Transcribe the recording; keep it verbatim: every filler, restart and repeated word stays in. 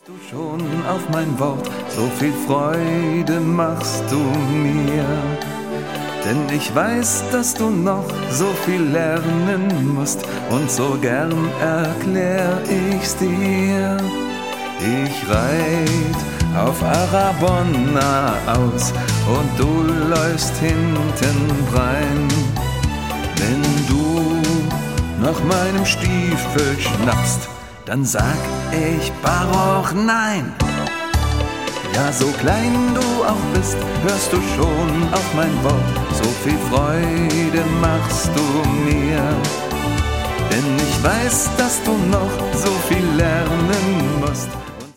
Du schon auf mein Wort, so viel Freude machst du mir. Denn ich weiß, dass du noch so viel lernen musst und so gern erklär ich's dir. Ich reit auf Arabonna aus und du läufst hinten rein. Wenn du nach meinem Stiefel schnappst, dann sag ich Baruch nein. Ja, so klein du auch bist, hörst du schon auf mein Wort, so viel Freude machst du mir. Denn ich weiß, dass du noch so viel lernen musst.